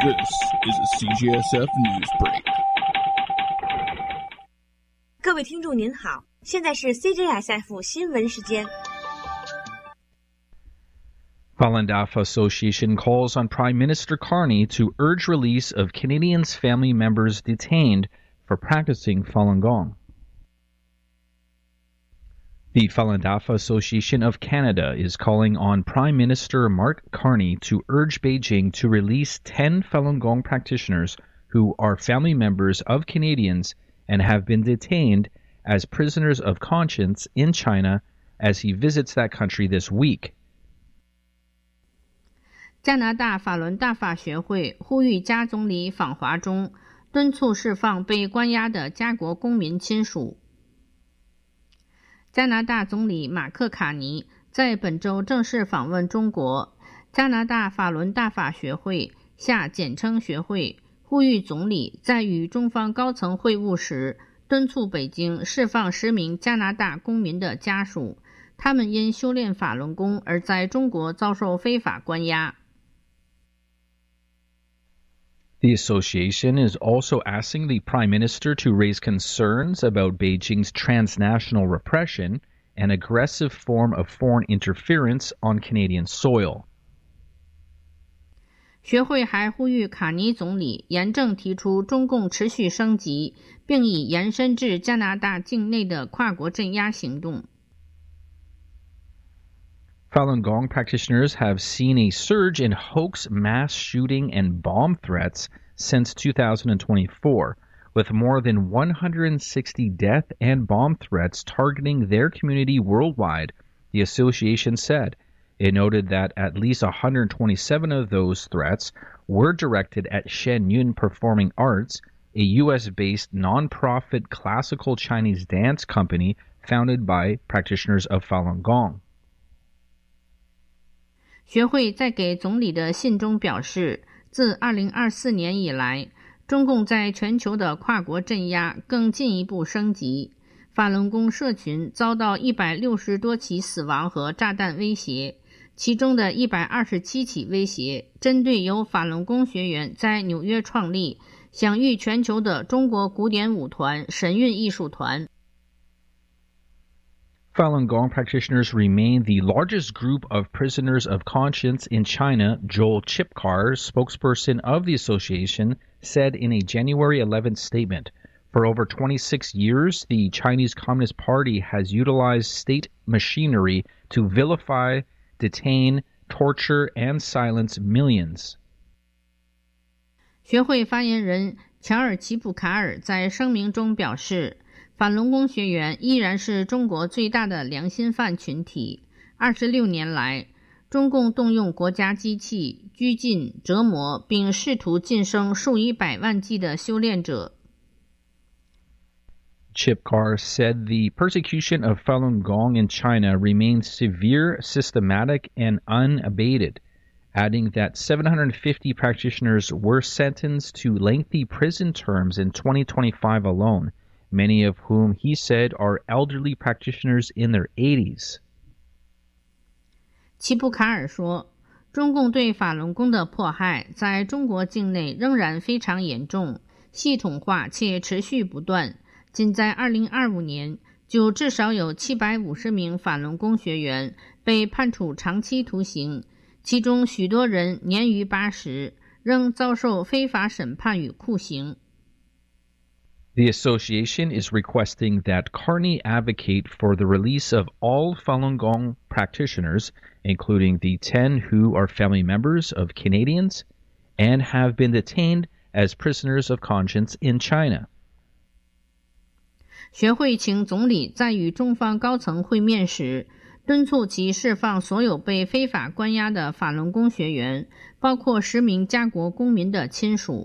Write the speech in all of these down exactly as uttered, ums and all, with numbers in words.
This is a C J S F News Break. 各位听众您好，现在是 C J S F 新闻时间。 Falun Dafa Association calls on Prime Minister Carney to urge release of Canadians' family members detained for practicing Falun Gong. The Falun Dafa Association of Canada is calling on Prime Minister Mark Carney to urge Beijing to release ten Falun Gong practitioners who are family members of Canadians and have been detained as prisoners of conscience in China as he visits that country this week. 加拿大法轮大法学会呼吁加总理访华中，敦促释放被关押的加国公民亲属。加拿大总理马克·卡尼在本周正式访问中国。加拿大法轮大法学会下简称学会呼吁总理在与中方高层会晤时，敦促北京释放十名加拿大公民的家属，他们因修炼法轮功而在中国遭受非法关押。 The association is also asking the Prime Minister to raise concerns about Beijing's transnational repression and aggressive form of foreign interference on Canadian soil. 学会还呼吁卡尼总理严正提出中共持续升级，并以延伸至加拿大境内的跨国镇压行动。 Falun Gong practitioners have seen a surge in hoax, mass shooting, and bomb threats since two thousand twenty-four, with more than one hundred sixty death and bomb threats targeting their community worldwide, the association said. It noted that at least one hundred twenty-seven of those threats were directed at Shen Yun Performing Arts, a U S-based non-profit classical Chinese dance company founded by practitioners of Falun Gong. 学会在给总理的信中表示，自二零二四年以来，中共在全球的跨国镇压更进一步升级，法轮功社群遭到一百六十多起死亡和炸弹威胁，其中的一百二十七起威胁针对由法轮功学员在纽约创立、享誉全球的中国古典舞团神韵艺术团。 Falun Gong practitioners remain the largest group of prisoners of conscience in China, Joel Chipkar, spokesperson of the association, said in a January eleventh statement. For over twenty-six years, the Chinese Communist Party has utilized state machinery to vilify, detain, torture, and silence millions. 学会发言人乔尔·齐普卡尔在声明中表示，法轮功学员依然是中国最大的良心犯群体。二十六年来，中共动用国家机器拘禁、折磨，并试图晋升数以百万计的修炼者。 Chipkar said the persecution of Falun Gong in China remains severe, systematic, and unabated, adding that seven hundred fifty practitioners were sentenced to lengthy prison terms in twenty twenty-five alone, many of whom he said are elderly practitioners in their eighties. 齐普卡尔说，中共对法轮功的迫害在中国境内仍然非常严重，系统化且持续不断。仅在二零二五年，就至少有七百五十名法轮功学员被判处长期徒刑，其中许多人年逾八十，仍遭受非法审判与酷刑。 The association is requesting that Carney advocate for the release of all Falun Gong practitioners, including the ten who are family members of Canadians and have been detained as prisoners of conscience in China. 学会请总理在与中方高层会面时，敦促其释放所有被非法关押的法轮功学员，包括十名加国公民的亲属。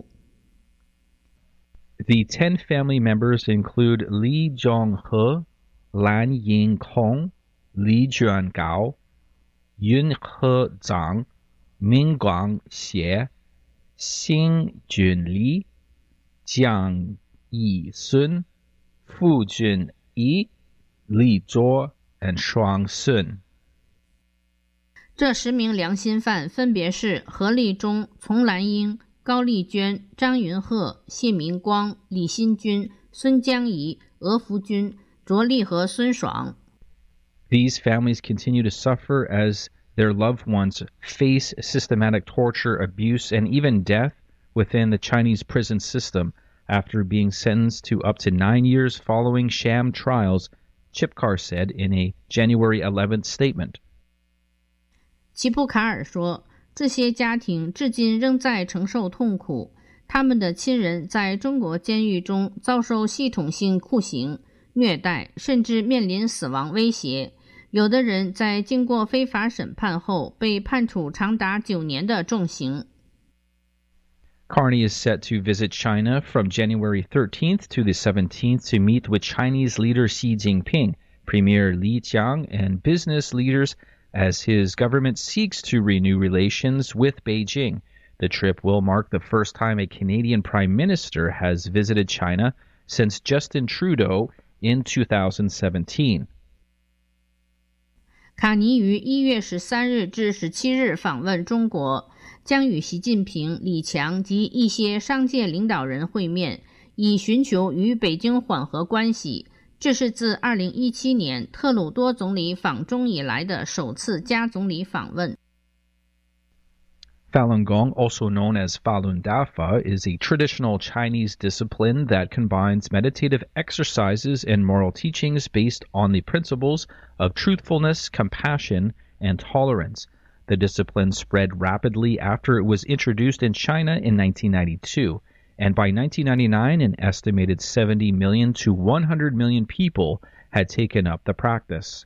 The ten family members include Li Zhonghe, Lan Yingkong, Li Juangao, Yun He Zhang, Mingguang Xie, Xing Junli, Jiang Yisun, Fu Junyi, Li Zhuo, and Shuang Sun. 这十名良心犯分别是何立忠、丛兰英、 高丽娟、张云鹤、谢明光、李新军、孙江怡、俄福军、卓立和孙爽。 These families continue to suffer as their loved ones face systematic torture, abuse, and even death within the Chinese prison system after being sentenced to up to nine years following sham trials, Chipkar said in a January eleventh statement. 齐普卡尔说，这些家庭至今仍在承受痛苦，他们的亲人在中国监狱中遭受系统性酷刑、虐待，甚至面临死亡威胁。有的人在经过非法审判后被判处长达九年的重刑。 Carney is set to visit China from January thirteenth to the seventeenth to meet with Chinese leader Xi Jinping, Premier Li Qiang, and business leaders as his government seeks to renew relations with Beijing. The trip will mark the first time a Canadian Prime Minister has visited China since Justin Trudeau in two thousand seventeen. 卡尼于一月十三日至十七日访问中国，将与习近平、李强及一些商界领导人会面，以寻求与北京缓和关系。这是自二零一七年特鲁多总理访中以来的首次加总理访问。 Falun Gong, also known as Falun Dafa, is a traditional Chinese discipline that combines meditative exercises and moral teachings based on the principles of truthfulness, compassion, and tolerance. The discipline spread rapidly after it was introduced in China in nineteen ninety-two, and by nineteen ninety-nine, an estimated seventy million to one hundred million people had taken up the practice.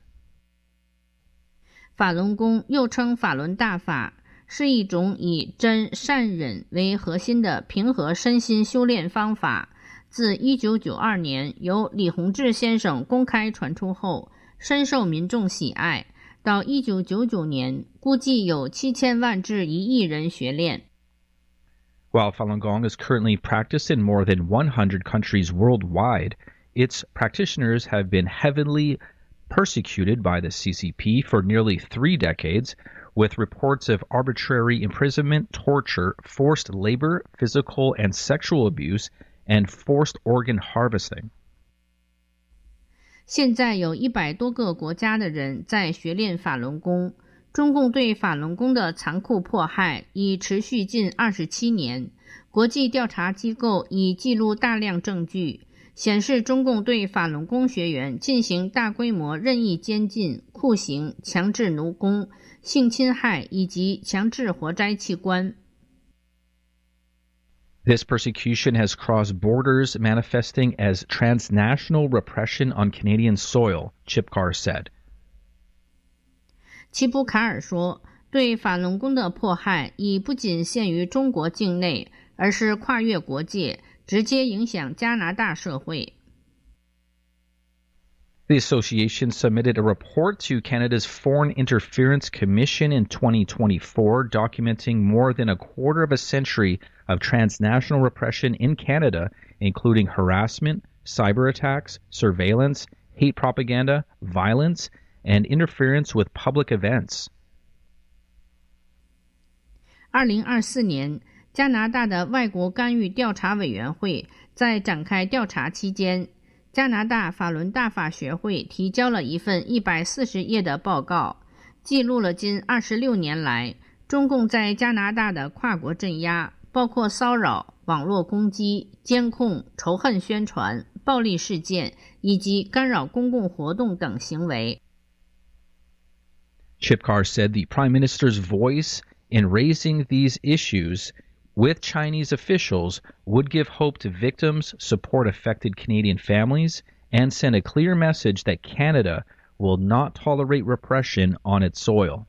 法轮功又称法轮大法，是一种以真善忍为核心的平和身心修炼方法。自一九九二年由李洪志先生公开传出后，深受民众喜爱。到一九九九年，估计有七千万至一亿人学练。 While Falun Gong is currently practiced in more than one hundred countries worldwide, its practitioners have been heavily persecuted by the C C P for nearly three decades, with reports of arbitrary imprisonment, torture, forced labor, physical and sexual abuse, and forced organ harvesting. 现在有一百多个国家的人在学练法轮功。中共对法轮功的残酷迫害已持续近二十七年。国际调查机构已记录大量证据，显示中共对法轮功学员进行大规模任意监禁、酷刑、强制奴工、性侵害以及强制活摘器官。 This persecution has crossed borders, manifesting as transnational repression on Canadian soil, Chipkar said. 齐普卡尔说，对法轮功的迫害已不仅限于中国境内，而是跨越国界，直接影响加拿大社会。 The association submitted a report to Canada's Foreign Interference Commission in twenty twenty-four, documenting more than a quarter of a century of transnational repression in Canada, including harassment, cyber attacks, surveillance, hate propaganda, violence, and interference with public events. 二零二四年，加拿大的外国干预调查委员会在展开调查期间，加拿大法轮大法学会提交了一份一百四十页的报告，记录了近二十六年来中共在加拿大的跨国镇压，包括骚扰、网络攻击、监控、仇恨宣传、暴力事件以及干扰公共活动等行为。 Chipkar said the Prime Minister's voice in raising these issues with Chinese officials would give hope to victims, support affected Canadian families, and send a clear message that Canada will not tolerate repression on its soil.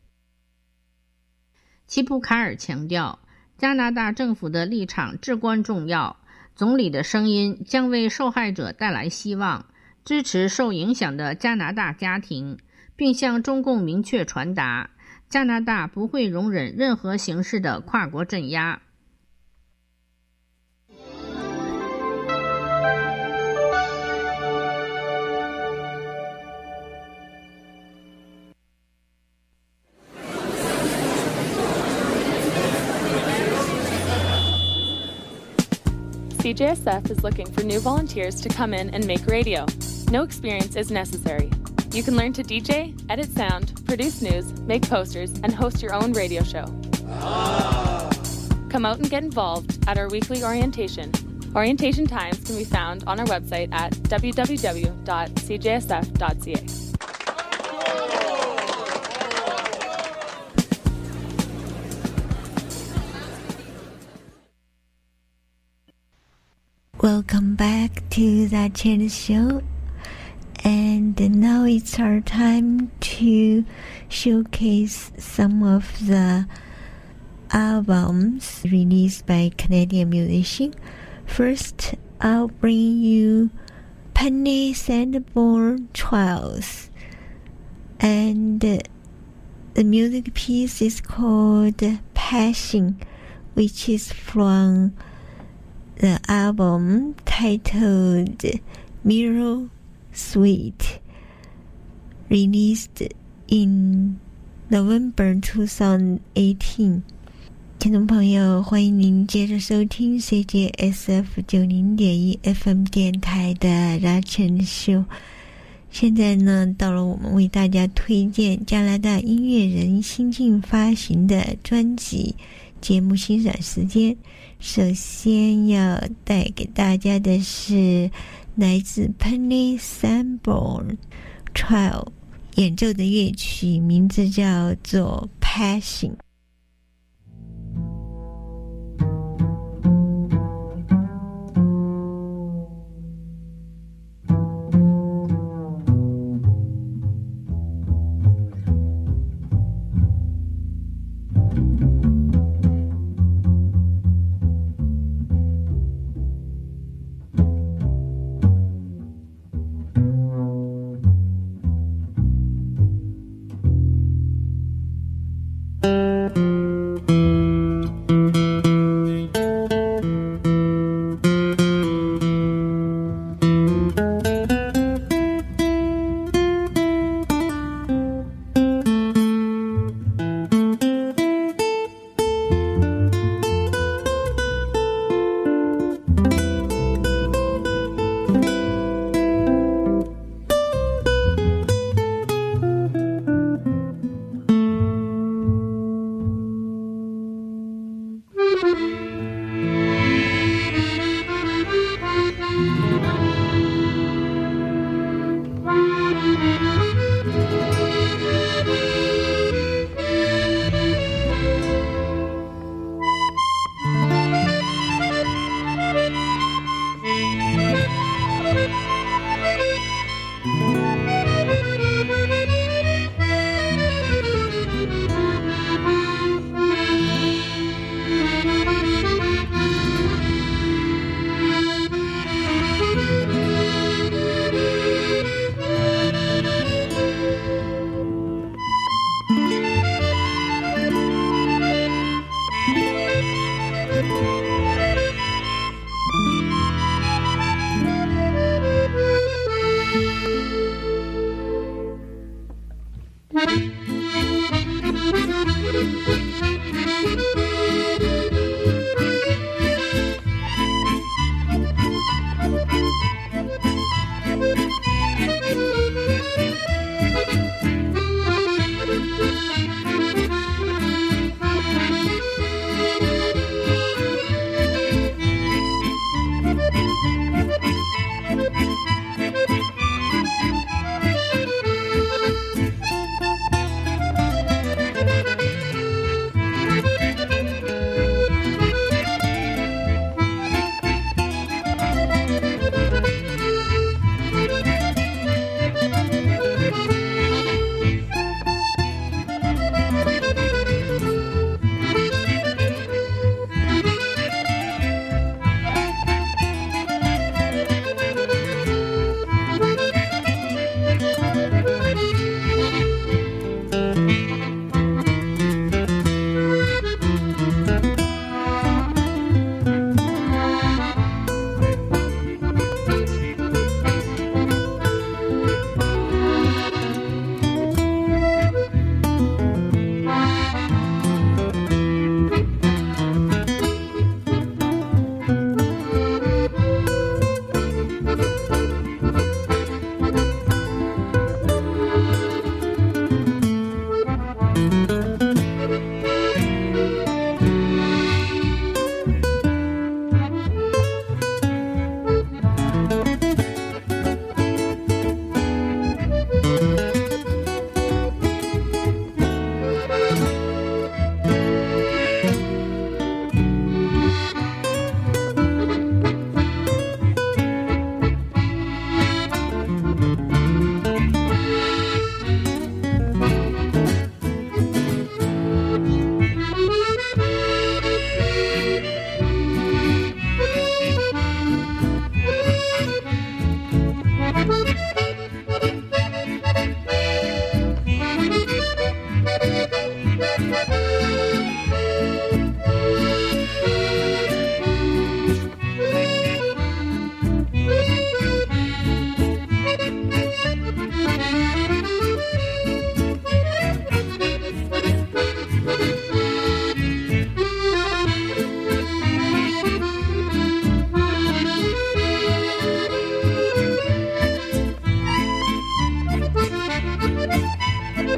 齐普卡尔强调，加拿大政府的立场至关重要，总理的声音将为受害者带来希望，支持受影响的加拿大家庭，并向中共明确传达，加拿大不会容忍任何形式的跨国镇压。 C J S F is looking for new volunteers to come in and make radio. No experience is necessary. You can learn to D J, edit sound, produce news, make posters, and host your own radio show. Ah. Come out and get involved at our weekly orientation. Orientation times can be found on our website at w w w dot c j s f dot c a. Welcome back to the channel show, and now it's our time to showcase some of the albums released by Canadian musicians. First, I'll bring you Penny Sanborn Trials, and the music piece is called Passion, which is from the album titled Mirror Suite, released in November twenty eighteen. 听众朋友，欢迎您接着收听 C J S F 九零点一 F M 电台的拉晨秀。现在呢，到了我们为大家推荐加拿大音乐人新近发行的专辑节目欣赏时间。首先要带给大家的是来自 Penny Sanborn Trial 演奏的乐曲，名字叫做 Passion。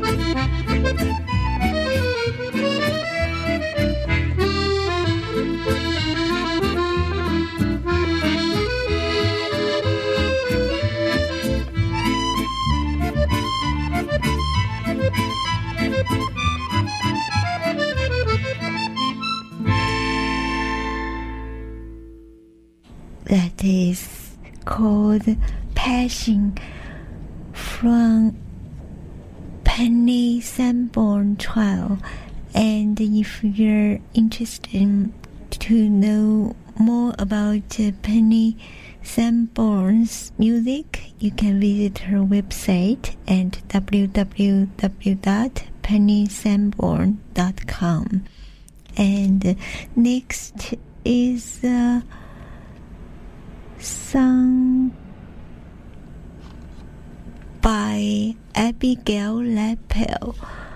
That is called Passion from Penny Sanborn Trial. And if you're interested to know more about Penny Sanborn's music, you can visit her website at w w w dot penny sanborn dot com. And next is a song by Abigail Lapel,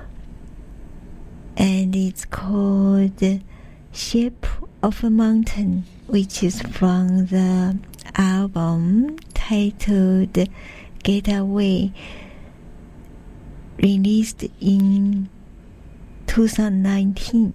and it's called Shape of a Mountain, which is from the album titled Getaway, released in twenty nineteen.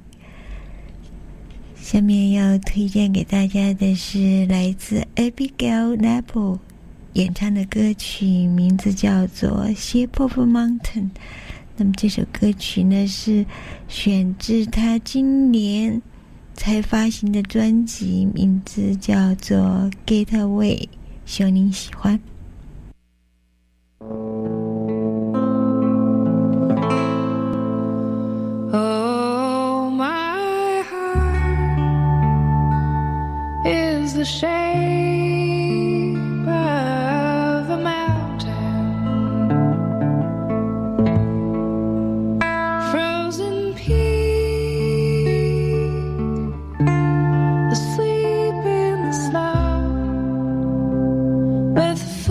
下面要推荐给大家的是来自 Abigail Lapel 演唱的歌曲，名字叫做 Shape of a Mountain。 那么这首歌曲呢是选自他今年才发行的专辑，名字叫做 Getaway， 希望您喜欢。 The shape of a mountain, frozen peak, asleep in the snow, with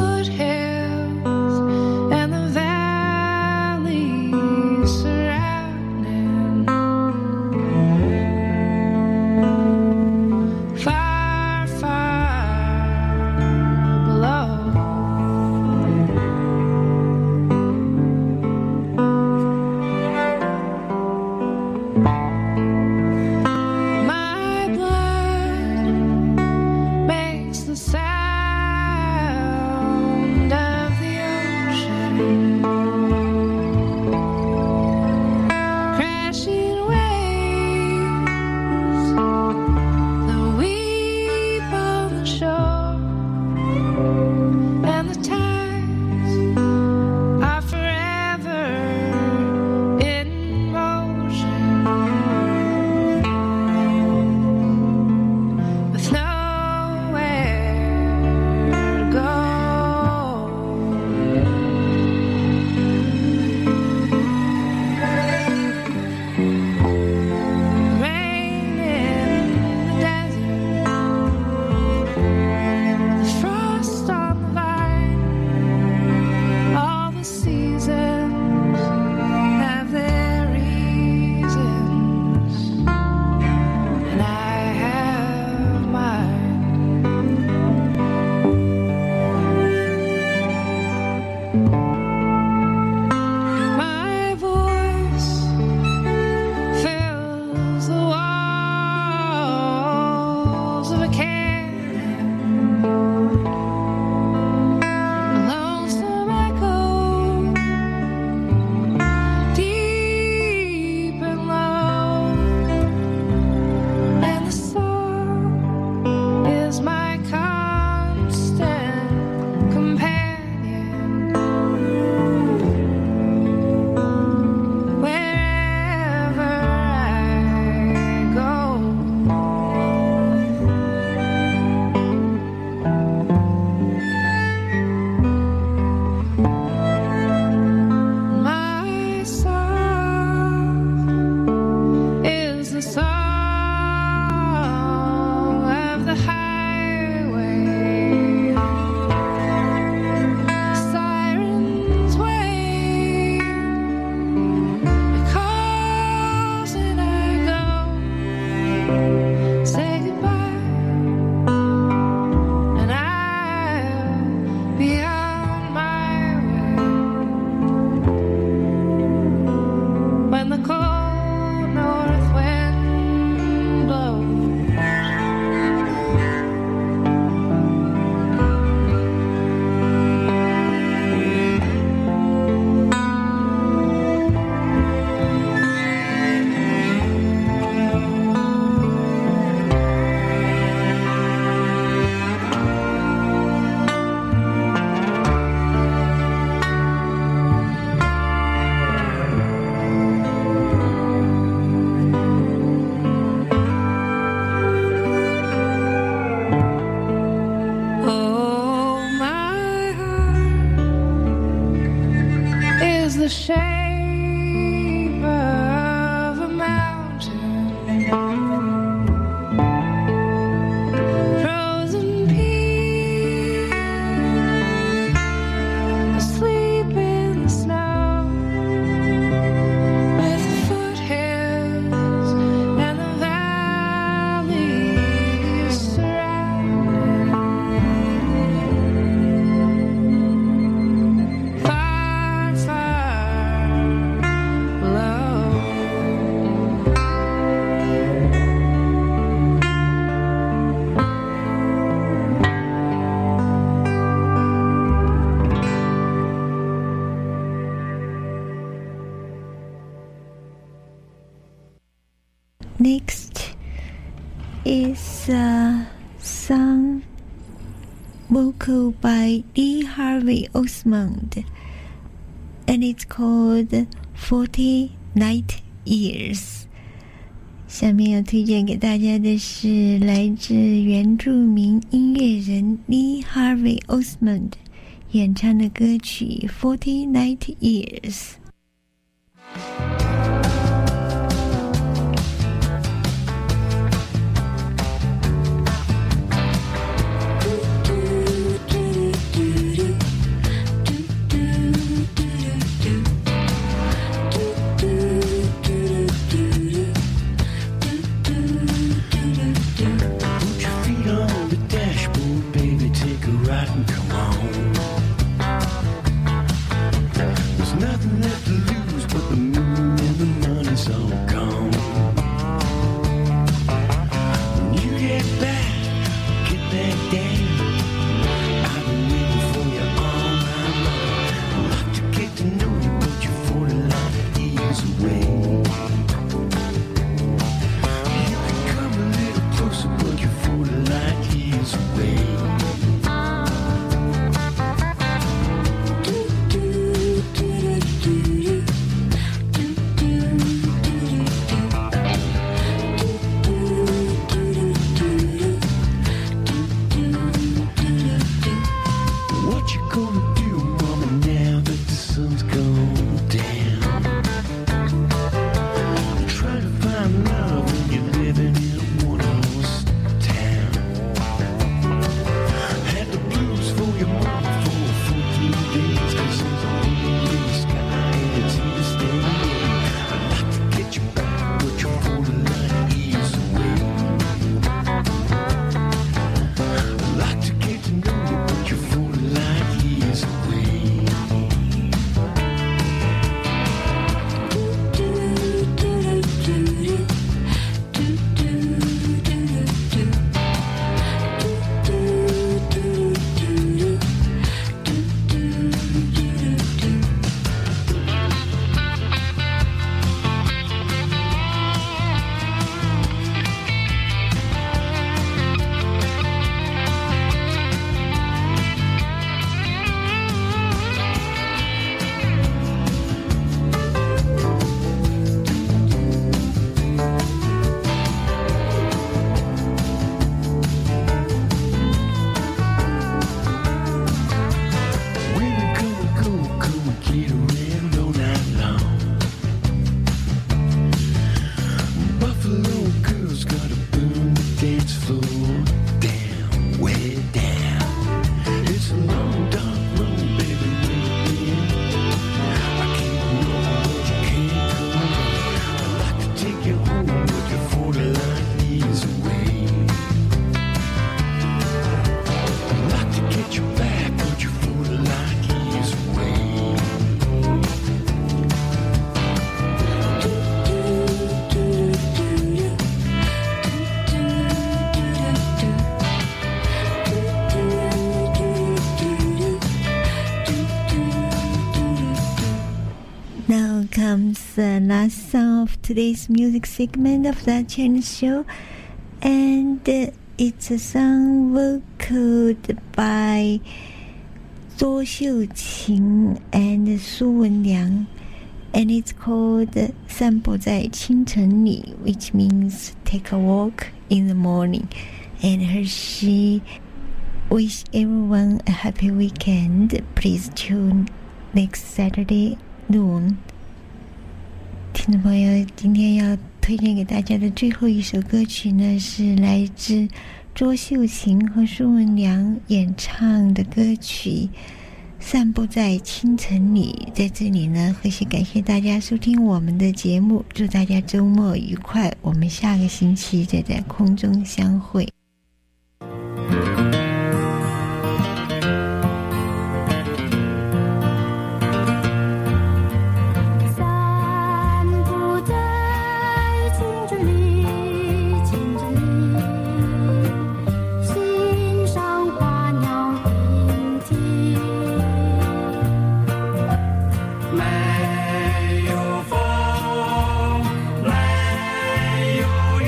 Next is a song vocal by Lee Harvey Osmond, and it's called Forty Light Years. 下面要推荐给大家的是来自原住民音乐人 Lee Harvey Osmond 演唱的歌曲 Forty Light Years。Comes the last song of today's music segment of the Chinese show, and it's a song vocaled by 周秀琴 and 苏文良, and it's called 散步在清晨里, which means take a walk in the morning. And her she wish everyone a happy weekend. Please tune next Saturday noon. 听众朋友，今天要推荐给大家的最后一首歌曲呢，是来自周秀琴和苏文良演唱的歌曲《散步在清晨里》。在这里呢，和谐感谢大家收听我们的节目，祝大家周末愉快，我们下个星期再在空中相会。 没有风，没有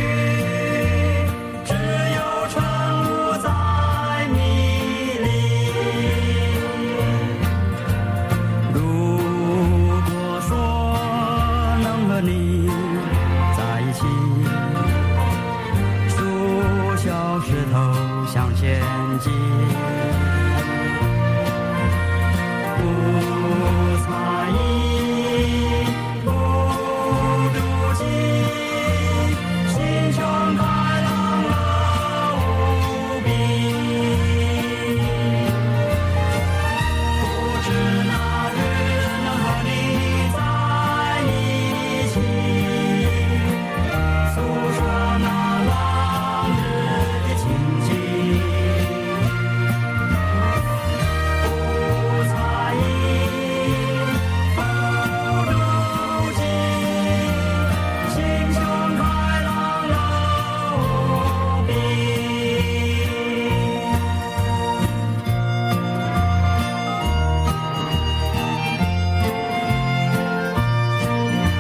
和你在一起，数小石头向前进。